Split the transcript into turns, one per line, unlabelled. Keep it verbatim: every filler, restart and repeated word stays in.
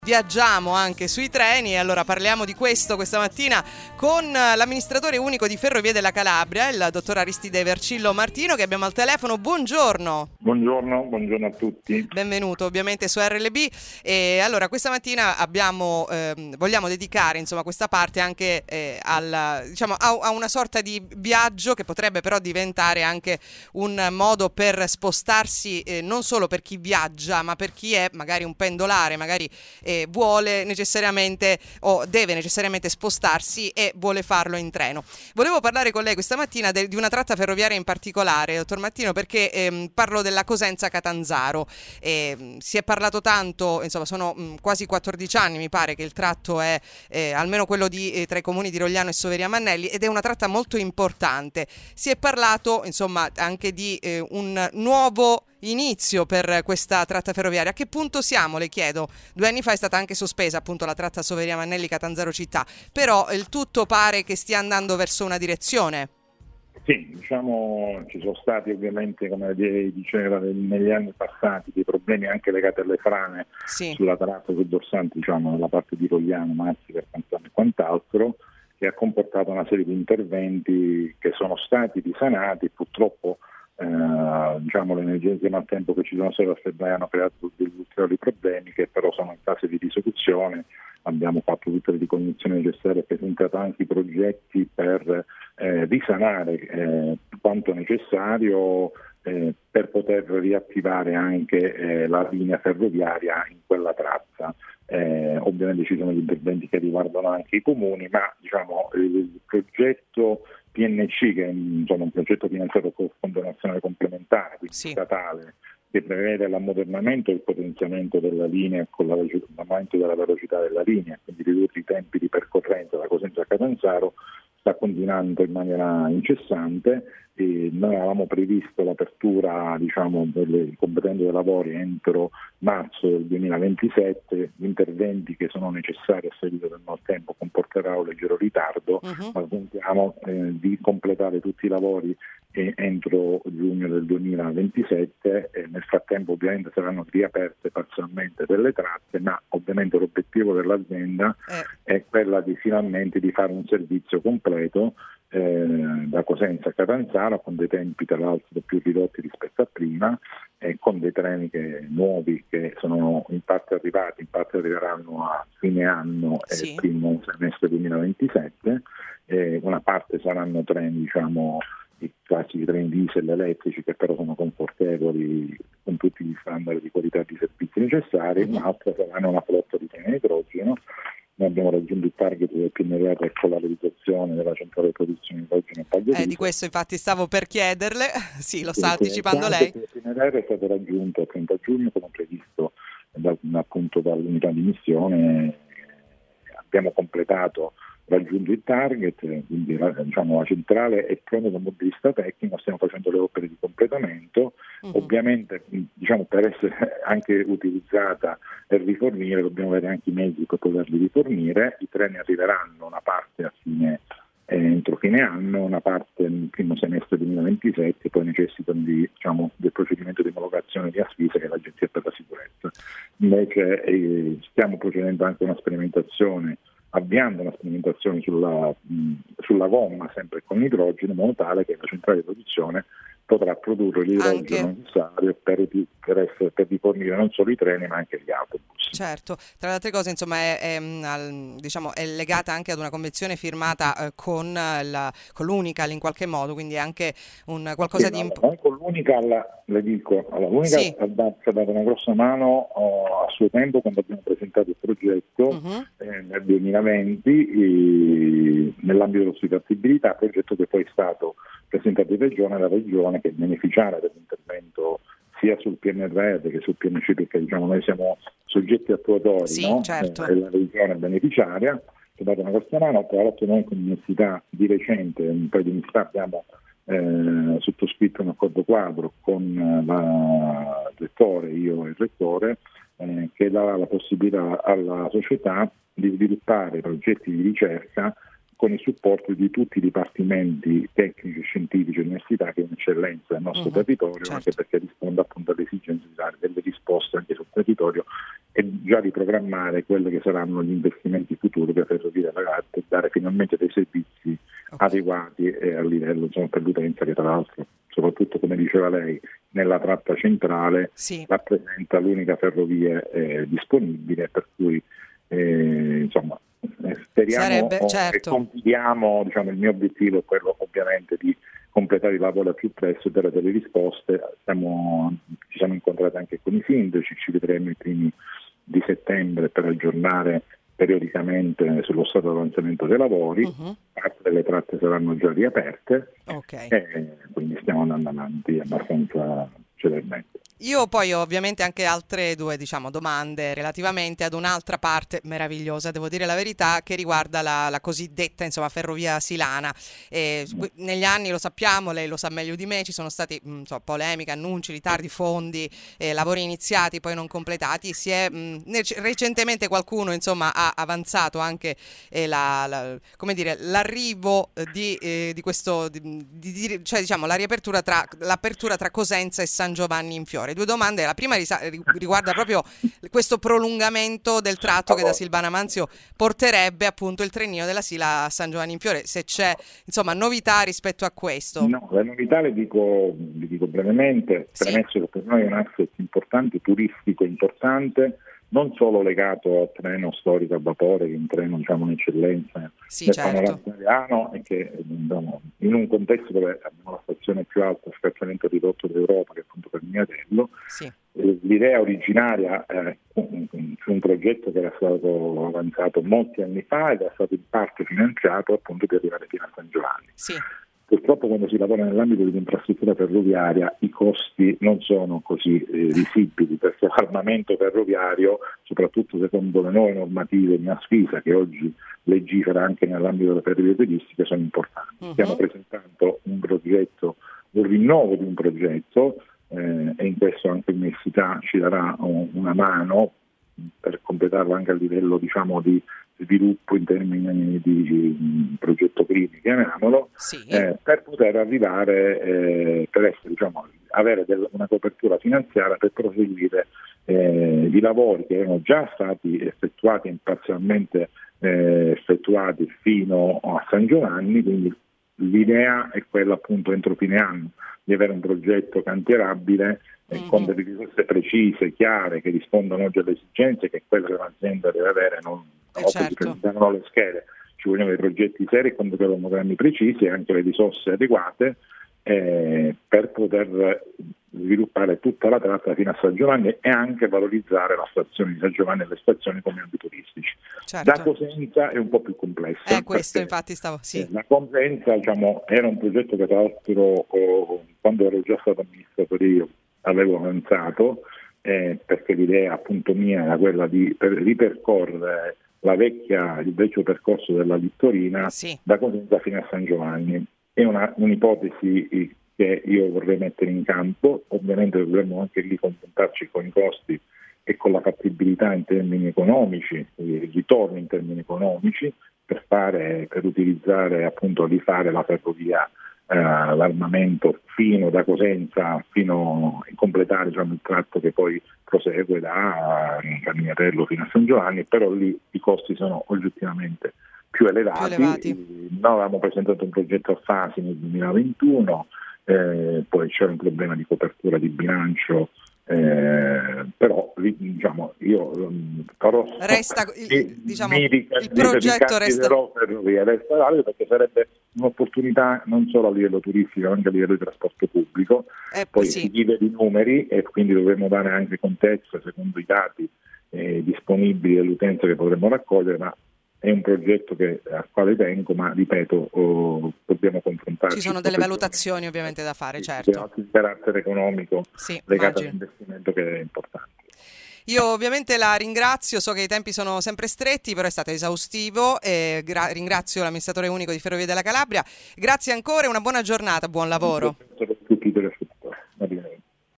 Viaggiamo anche sui treni e allora parliamo di questo questa mattina con l'amministratore unico di Ferrovie della Calabria, il dottor Aristide Vercillo Martino, che abbiamo al telefono. Buongiorno.
Buongiorno, buongiorno a tutti.
Benvenuto ovviamente su R L B. E allora questa mattina abbiamo ehm, vogliamo dedicare insomma questa parte anche eh, al, diciamo, a, a una sorta di viaggio che potrebbe però diventare anche un modo per spostarsi eh, non solo per chi viaggia, ma per chi è magari un pendolare, magari eh, vuole necessariamente o deve necessariamente spostarsi e vuole farlo in treno. Volevo parlare con lei questa mattina de- di una tratta ferroviaria in particolare, dottor Martino, perché ehm, parlo della Cosenza-Catanzaro. Eh, si è parlato tanto, insomma sono mh, quasi quattordici anni mi pare che il tratto è eh, almeno quello di, eh, tra i comuni di Rogliano e Soveria Mannelli, ed è una tratta molto importante. Si è parlato insomma anche di eh, un nuovo inizio per questa tratta ferroviaria. A che punto siamo, le chiedo? Due anni fa è stata anche sospesa appunto la tratta Soveria Mannelli Catanzaro città, però il tutto pare che stia andando verso una direzione.
Sì, diciamo ci sono stati ovviamente, come diceva, negli anni passati dei problemi anche legati alle frane
Sì.
sulla tratta sul dorsante, diciamo nella parte di Rogliano, Marsica e quant'altro, che ha comportato una serie di interventi che sono stati risanati. Purtroppo eh, diciamo le emergenze di maltempo che ci sono state a febbraio hanno creato degli ulteriori problemi che però sono in fase di risoluzione. Abbiamo fatto tutte le ricognizioni necessarie e presentato anche i progetti per eh, risanare eh, quanto necessario eh, per poter riattivare anche eh, la linea ferroviaria in quella tratta. Eh, ovviamente ci sono gli interventi che riguardano anche i comuni, ma diciamo il progetto P N C, che è insomma, un progetto finanziato con il Fondo Nazionale Complementare, quindi
Sì.
statale, che prevede l'ammodernamento e il potenziamento della linea con l'aumento della velocità della linea, quindi ridurre i tempi di percorrenza da Cosenza a Catanzaro, sta continuando in maniera incessante. E noi avevamo previsto l'apertura, diciamo, delle completamente dei lavori entro marzo del duemilaventisette. Gli interventi che sono necessari a seguito del maltempo comporteranno un leggero ritardo, uh-huh. ma contiamo eh, di completare tutti i lavori eh, entro giugno del duemilaventisette. E nel frattempo ovviamente saranno riaperte parzialmente delle tratte, ma ovviamente l'obiettivo dell'azienda eh. è quella di finalmente di fare un servizio completo Eh, da Cosenza a Catanzaro, con dei tempi tra l'altro più ridotti rispetto a prima, e con dei treni che, nuovi che sono in parte arrivati, in parte arriveranno a fine anno e sì. primo semestre duemilaventisette. Eh, una parte saranno treni, diciamo, i classici treni diesel elettrici che però sono confortevoli con tutti gli standard di qualità di servizi necessari, mm-hmm. un'altra saranno una flotta di treni a idrogeno. Noi abbiamo raggiunto il target del P N R R con la realizzazione della centrale di produzione di idrogeno a Pagliarico.
Eh, di questo infatti stavo per chiederle, sì, lo sta anticipando lei.
Il P N R R è stato raggiunto il trenta giugno come previsto da, appunto dall'unità di missione. Abbiamo completato, raggiunto il target, quindi la, diciamo, la centrale è pronta dal punto di vista tecnico, stiamo facendo le opere di completamento. Uh-huh. Ovviamente diciamo, per essere anche utilizzata e rifornire dobbiamo avere anche i mezzi per poterli rifornire. I treni arriveranno una parte a fine eh, entro fine anno, una parte nel primo semestre duemilaventisette, poi necessitano di, diciamo, del procedimento di omologazione di ASFISA, che è l'Agenzia per la Sicurezza. Invece eh, stiamo procedendo anche a una sperimentazione avviando una sperimentazione sulla, mh, sulla gomma, sempre con idrogeno, in modo tale che la centrale di produzione potrà produrre l'idrogeno necessario per, per, essere, per rifornire non solo i treni ma anche gli autobus.
Certo, tra le altre cose insomma è, è, diciamo, è legata anche ad una convenzione firmata eh, con, la, con l'Unical in qualche modo, quindi è anche un qualcosa
sì,
di
imp- noi con l'Unical, le dico, allora, l'Unical
sì.
ha, dato, ha dato una grossa mano oh, a suo tempo quando abbiamo presentato il progetto uh-huh. eh, nel duemilaventi eh, nell'ambito della sua fattibilità, progetto che poi è stato presentato in regione, la regione che è beneficiaria dell'intervento sia sul P N R R che sul P N C, perché diciamo noi siamo soggetti attuatori,
sì,
no?
certo.
eh, e la regione è beneficiaria, ci ha dato una grossa mano. Tra l'altro noi con l'università di recente, un paio di mesi fa, abbiamo eh, sottoscritto un accordo quadro con la, il rettore, io e il rettore, eh, che dà la possibilità alla società di sviluppare progetti di ricerca con il supporto di tutti i dipartimenti tecnici, scientifici e università che è un'eccellenza nel nostro uh-huh, territorio, certo. anche perché risponde appunto alle esigenze di dare delle risposte anche sul territorio e già di programmare quelli che saranno gli investimenti futuri per Ferrovie della Calabria e dare finalmente dei servizi okay. adeguati e a livello, insomma, per l'utenza, che tra l'altro, soprattutto come diceva lei, nella tratta centrale sì. rappresenta l'unica ferrovia eh, disponibile, per cui eh, insomma eh, speriamo
Sarebbe,
oh,
certo.
e confidiamo, diciamo, il mio obiettivo è quello ovviamente di completare i lavori al più presto e dare delle risposte. Siamo, ci siamo incontrati anche con i sindaci, ci vedremo i primi di settembre per aggiornare periodicamente sullo stato di avanzamento dei lavori. Uh-huh. Parte delle tratte saranno già riaperte okay. e quindi stiamo andando avanti abbastanza celermente.
Io poi ho ovviamente anche altre due, diciamo, domande relativamente ad un'altra parte meravigliosa, devo dire la verità, che riguarda la, la cosiddetta, insomma, ferrovia silana. Eh, negli anni, lo sappiamo, lei lo sa meglio di me, ci sono stati mh, insomma, polemiche, annunci, ritardi, fondi, eh, lavori iniziati poi non completati. Si è mh, recentemente qualcuno, insomma, ha avanzato anche eh, la, la, come dire, l'arrivo di, eh, di questo, di, di, cioè diciamo la riapertura tra l'apertura tra Cosenza e San Giovanni in Fiore. Due domande, la prima riguarda proprio questo prolungamento del tratto che da Silvana Manzio porterebbe appunto il trenino della Sila a San Giovanni in Fiore, se c'è insomma novità rispetto a questo.
No, la novità le dico, le dico brevemente, sì. premesso che per noi è un asset importante, turistico importante, non solo legato al treno storico a vapore, che è un treno, diciamo, un'eccellenza
sì,
del
certo.
panorama italiano, e che, diciamo, in un contesto dove abbiamo la stazione più alta a scartamento ridotto d'Europa, che è appunto Perniatello,
sì.
l'idea originaria eh, su un progetto che era stato avanzato molti anni fa ed era stato in parte finanziato appunto per arrivare fino a San Giovanni.
Sì.
Purtroppo quando si lavora nell'ambito dell'infrastruttura ferroviaria i costi non sono così eh, visibili, perché l'armamento ferroviario, soprattutto secondo le nuove normative di Asfisa, che oggi legifera anche nell'ambito delle ferrovie turistiche, sono importanti. Uh-huh. Stiamo presentando un progetto, un rinnovo di un progetto eh, e in questo anche l'università ci darà un, una mano per completarlo anche a livello, diciamo, di sviluppo in termini di um, progetto clinico, chiamiamolo,
sì.
eh, per poter arrivare, eh, per essere, diciamo, avere del, una copertura finanziaria per proseguire eh, i lavori che erano già stati effettuati e parzialmente eh, effettuati fino a San Giovanni. Quindi l'idea è quella, appunto, entro fine anno di avere un progetto cantierabile eh, mm-hmm. con delle risorse precise, chiare, che rispondono oggi alle esigenze che quella che l'azienda deve avere, non
eh certo.
presentano le schede. Ci vogliono dei progetti seri con dei programmi precisi e anche le risorse adeguate eh, per poter sviluppare tutta la tratta fino a San Giovanni e anche valorizzare la stazione di San Giovanni e le stazioni come enti turistici.
Certo.
Da Cosenza è un po' più complesso.
Eh, questo infatti stavo, sì.
La Cosenza, diciamo, era un progetto che tra l'altro oh, quando ero già stato amministratore io avevo avanzato eh, perché l'idea appunto mia era quella di per ripercorrere la vecchia, il vecchio percorso della Littorina
sì.
da Cosenza fino a San Giovanni. È una, un'ipotesi che io vorrei mettere in campo. Ovviamente dovremmo anche lì confrontarci con i costi e con la fattibilità in termini economici, il ritorno in termini economici per fare, per utilizzare appunto rifare la ferrovia, eh, l'armamento fino da Cosenza fino a completare, diciamo, il tratto che poi prosegue da Perniatello fino a San Giovanni, però lì i costi sono oggettivamente più elevati.
Più elevati.
Noi avevamo presentato un progetto a fasi nel duemilaventuno, eh, poi c'era un problema di copertura di bilancio, eh, però diciamo io um, farò
resta il, diciamo,
mi,
il progetto resta
ferrovia, resta valido, perché sarebbe un'opportunità non solo a livello turistico ma anche a livello di trasporto pubblico.
Eh,
poi
sì.
si vive di numeri e quindi dovremmo dare anche contesto secondo i dati eh, disponibili dell'utenza che potremmo raccogliere, ma è un progetto che, al quale tengo, ma ripeto, oh, dobbiamo confrontarci.
Ci sono delle valutazioni ovviamente da fare, certo.
Di carattere economico
sì,
legato
immagino.
all'investimento, che è importante.
Io ovviamente la ringrazio, so che i tempi sono sempre stretti, però è stato esaustivo. E gra- ringrazio l'amministratore unico di Ferrovie della Calabria. Grazie ancora e una buona giornata, buon lavoro.